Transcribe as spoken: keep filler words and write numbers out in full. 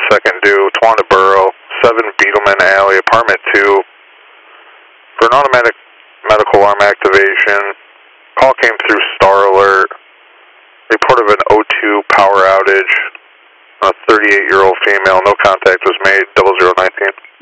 second due, Tawanda Borough, seven Beetleman Alley, apartment two. For an automatic medical alarm activation, call came through Star Alert. Report of an O two power outage. A thirty-eight-year-old female, no contact was made, double zero nineteen.